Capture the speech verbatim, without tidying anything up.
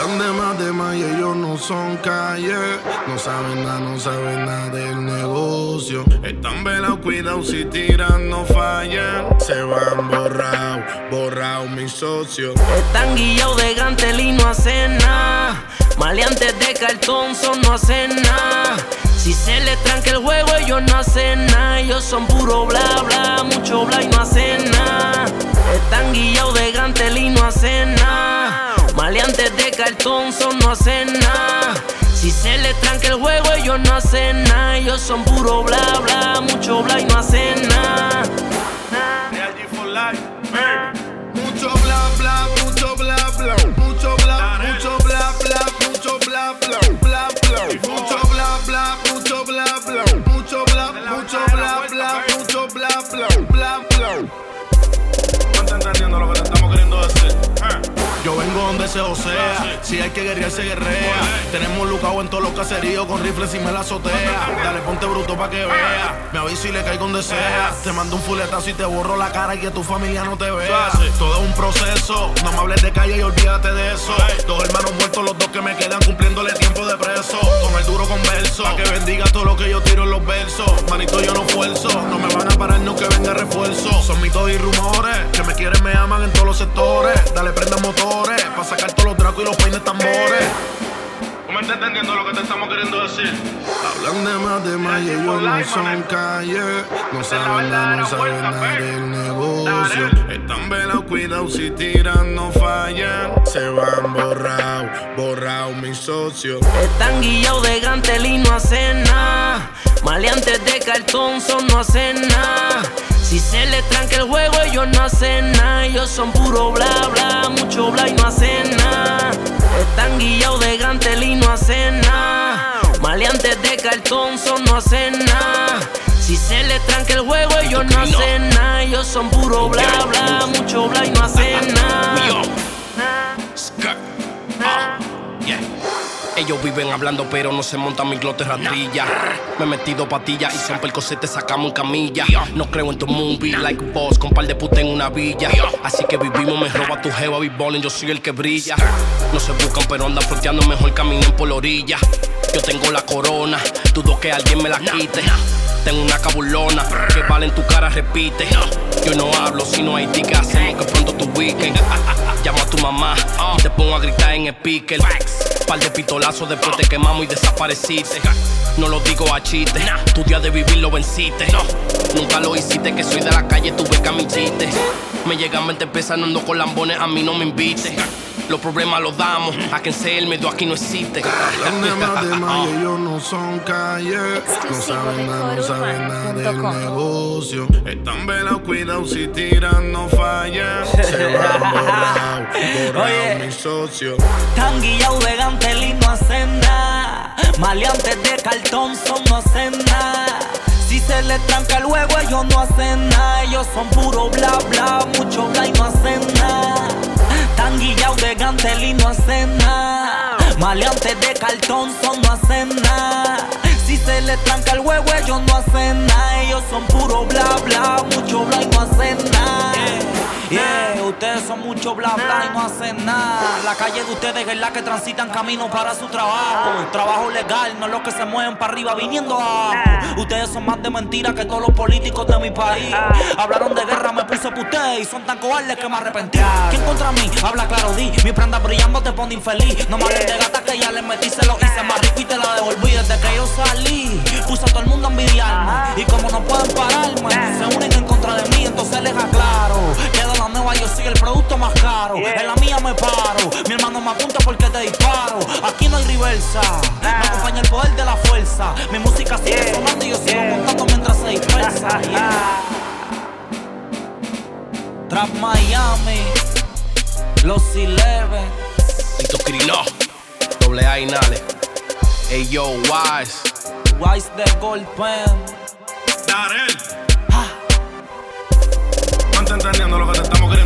Hablan de más, de más y ellos no son calle. No saben nada, no saben nada del negocio. Están velados, cuidado si tiran, no fallan. Se van borrados, borrados mis socios. Están guillados de gantel y no hacen nada. Maleantes de cartón son, no hacen nada. Si se les tranca el juego, ellos no hacen nada. Ellos son puro bla bla, mucho bla y no hacen nada. Están guillados de gantel y no hacen nada. Maleantes de cartón son, no hacen nada. Si se les tranca el juego, ellos no hacen nada. Ellos son puro bla bla, mucho bla y no hacen nada. Mucho bla bla, mucho bla bla, mucho bla, mucho bla bla, mucho bla bla, bla bla, mucho bla bla, mucho bla bla, mucho bla, mucho bla bla, mucho bla bla, bla bla. ¿No estás entendiendo lo que te estamos queriendo decir? Yo vengo donde se osea, si hay que guerrear se guerrea. Tenemos lucao en todos los caseríos con rifles y me la azotea. Dale, ponte bruto pa' que vea, me aviso y le caigo donde sea. Te mando un fuletazo y te borro la cara y que tu familia no te vea. Todo es un proceso, no me hables de calle y olvídate de eso. Dos hermanos muertos, los dos que me quedan cumpliéndole tiempo de preso. Con el duro converso, pa' que bendiga todo lo que yo tiro en los versos. Manito yo no fuerzo, no me van a parar no que venga refuerzo. Son mitos y rumores, que me quieren me aman en todos los sectores. Dale, prenda motor pa' sacar todos los dracos y los peines tambores. ¿Tú me estás entendiendo lo que te estamos queriendo decir? Hablan de más, de más y ellos no son calle. No saben nada, no saben nada del negocio. Están velados, cuidado si tiran, no fallan. Se van borrados, borrados mis socios. Están guillados de gantel y no hacen nada. Maleantes de cartón son, no hacen nada. Si se les tranca el juego, ellos no hacen nada. Ellos son puro bla bla, mucho bla y no hacen nada. Están guillados de gantel y no hacen nada. Maleantes de cartón son, no hacen nada. Si se les tranca el juego, ellos no hacen nada. Ellos son puro bla bla, mucho bla y no hacen nada. Ellos viven hablando pero no se montan mi glote ratrilla. Me he metido patillas y son percocete sacamos en camilla. No creo en tu movie like a boss con par de putas en una villa. Así que vivimos, me roba tu jeva, big ballin', yo soy el que brilla. No se buscan pero andan fronteando, mejor caminen por la orilla. Yo tengo la corona, dudo que alguien me la quite. Tengo una cabulona que vale en tu cara, repite. Yo no hablo si no hay tica, hacemos que pronto tu weekend. Llamo a tu mamá y te pongo a gritar en speaker. Par de pitolazos después te quemamos y desapareciste. No lo digo a chiste, tu día de vivir lo venciste. Nunca lo hiciste, que soy de la calle, tuve que admitirte. Me llega a mente empezando ando con lambones, a mí no me invites. Los problemas los damos, a quien sea el medio aquí no existe. Hablan de más, de más y ellos no son calle. No saben nada, no saben nada del negocio. Están velados, cuidado si tiran, no fallan. Se van borrados, borrados mis socios. Están guillados de gantel y no hacen nada. Maleantes de cartón son, no hacen nada. Si se les tranca el juego, ellos no hacen nada. Ellos son puro bla bla, mucho bla y no hacen nada. Están guillados de gantel y no hacen nada. Maleantes de cartón son, no hacen nada. Si se les tranca el juego, ellos no hacen nada. Ellos son puro bla bla, mucho bla y no hacen nada. Yeah, yeah, ustedes son mucho bla bla y no hacen nada. La calle de ustedes es la que transitan camino para su trabajo. Trabajo legal, no los que se mueven para arriba viniendo abajo. Ustedes son más de mentira que todos los políticos de mi país. Hablaron de guerra, me puse pa' ustedes y son tan cobardes que me arrepentí. ¿Quién contra mí? Habla claro, di. Mi prenda brillando te pone infeliz. No me hables de gata que ya les metí, se lo hice más rico y te la devolví. Desde que yo salí, puse a todo el mundo a envidiarme. Y como no pueden pararme, se unen en contra de mí, entonces les aclaro que de la nueva yo soy el producto más caro. En la mía me paro, mi hermano me apunta porque te disparo. Aquí no hay reversa, me acompaña el poder de la fuerza. Mi música sigue sonando y yo sigo montando mientras se dispersa. Yeah. Trap Miami, Los Eleven, Lito Kirino, doble A y Nale. Ey yo, Wise, Wise de Gold Pen. Darel. ¿No estás entendiendo lo que te estamos queriendo?